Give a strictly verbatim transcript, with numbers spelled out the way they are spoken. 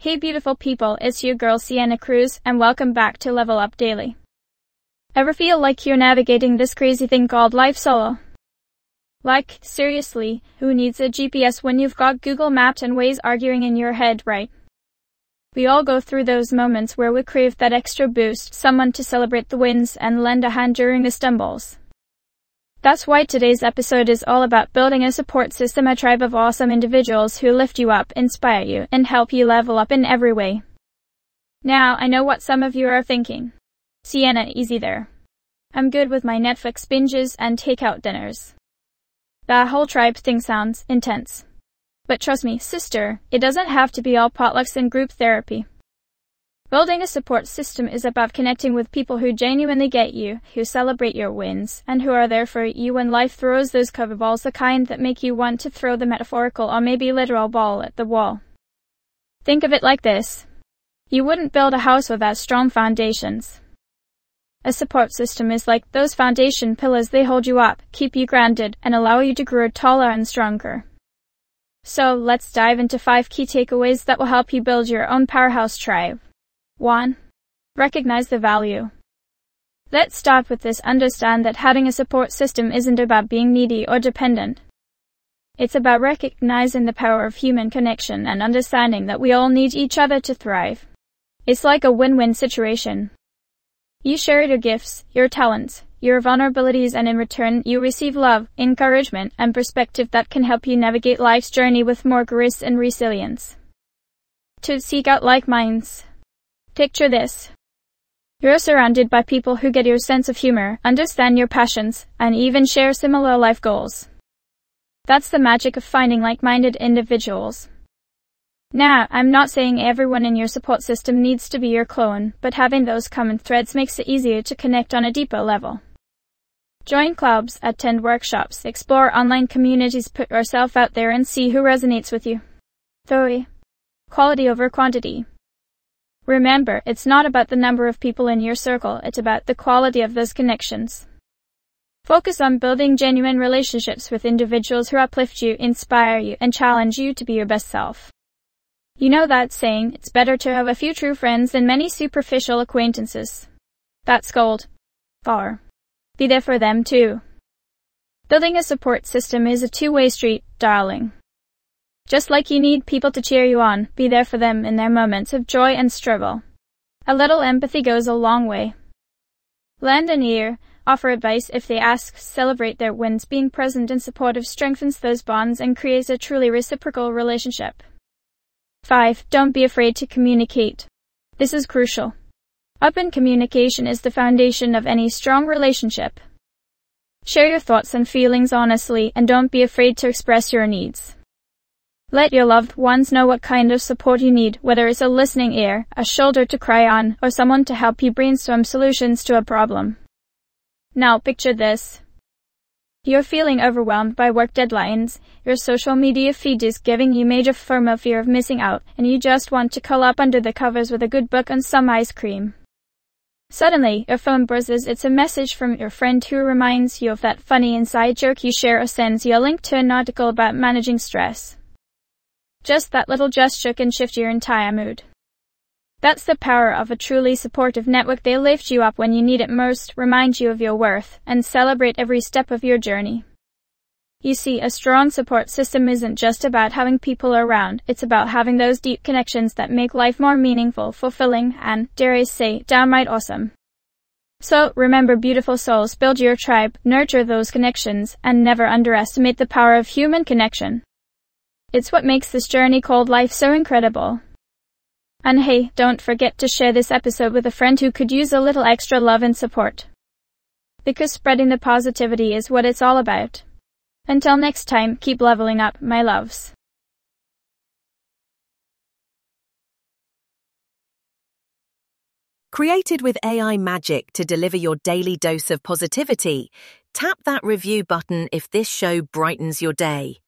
Hey beautiful people, it's your girl Sienna Cruz, and welcome back to Level Up Daily. Ever feel like you're navigating this crazy thing called life solo? Like, seriously, who needs a G P S when you've got Google Maps and Waze arguing in your head, right? We all go through those moments where we crave that extra boost, someone to celebrate the wins and lend a hand during the stumbles. That's why today's episode is all about building a support system, a tribe of awesome individuals who lift you up, inspire you, and help you level up in every way. Now, I know what some of you are thinking. Sienna, easy there. I'm good with my Netflix binges and takeout dinners. That whole tribe thing sounds intense. But trust me, sister, it doesn't have to be all potlucks and group therapy. Building a support system is about connecting with people who genuinely get you, who celebrate your wins, and who are there for you when life throws those curveballs, the kind that make you want to throw the metaphorical or maybe literal ball at the wall. Think of it like this. You wouldn't build a house without strong foundations. A support system is like those foundation pillars. They hold you up, keep you grounded, and allow you to grow taller and stronger. So, let's dive into five key takeaways that will help you build your own powerhouse tribe. one. Recognize the value. Let's start with this. Understand that having a support system isn't about being needy or dependent. It's about recognizing the power of human connection and understanding that we all need each other to thrive. It's like a win-win situation. You share your gifts, your talents, your vulnerabilities, and in return you receive love, encouragement, and perspective that can help you navigate life's journey with more grace and resilience. two. Seek out like minds. Picture this. You're surrounded by people who get your sense of humor, understand your passions, and even share similar life goals. That's the magic of finding like-minded individuals. Now, I'm not saying everyone in your support system needs to be your clone, but having those common threads makes it easier to connect on a deeper level. Join clubs, attend workshops, explore online communities, put yourself out there and see who resonates with you. three. Quality over quantity. Remember, it's not about the number of people in your circle, it's about the quality of those connections. Focus on building genuine relationships with individuals who uplift you, inspire you, and challenge you to be your best self. You know that saying, it's better to have a few true friends than many superficial acquaintances. That's gold. four. Be there for them too. Building a support system is a two-way street, darling. Just like you need people to cheer you on, be there for them in their moments of joy and struggle. A little empathy goes a long way. Lend an ear, offer advice if they ask, celebrate their wins. Being present and supportive strengthens those bonds and creates a truly reciprocal relationship. five. Don't be afraid to communicate. This is crucial. Open communication is the foundation of any strong relationship. Share your thoughts and feelings honestly, and don't be afraid to express your needs. Let your loved ones know what kind of support you need, whether it's a listening ear, a shoulder to cry on, or someone to help you brainstorm solutions to a problem. Now picture this. You're feeling overwhelmed by work deadlines, your social media feed is giving you major FOMO, fear of missing out, and you just want to curl up under the covers with a good book and some ice cream. Suddenly, your phone buzzes. It's a message from your friend who reminds you of that funny inside joke you share or sends you a link to an article about managing stress. Just that little gesture can shift your entire mood. That's the power of a truly supportive network. They lift you up when you need it most, remind you of your worth, and celebrate every step of your journey. You see, a strong support system isn't just about having people around, it's about having those deep connections that make life more meaningful, fulfilling, and, dare I say, downright awesome. So, remember beautiful souls, build your tribe, nurture those connections, and never underestimate the power of human connection. It's what makes this journey called life so incredible. And hey, don't forget to share this episode with a friend who could use a little extra love and support. Because spreading the positivity is what it's all about. Until next time, keep leveling up, my loves. Created with A I magic to deliver your daily dose of positivity, tap that review button if this show brightens your day.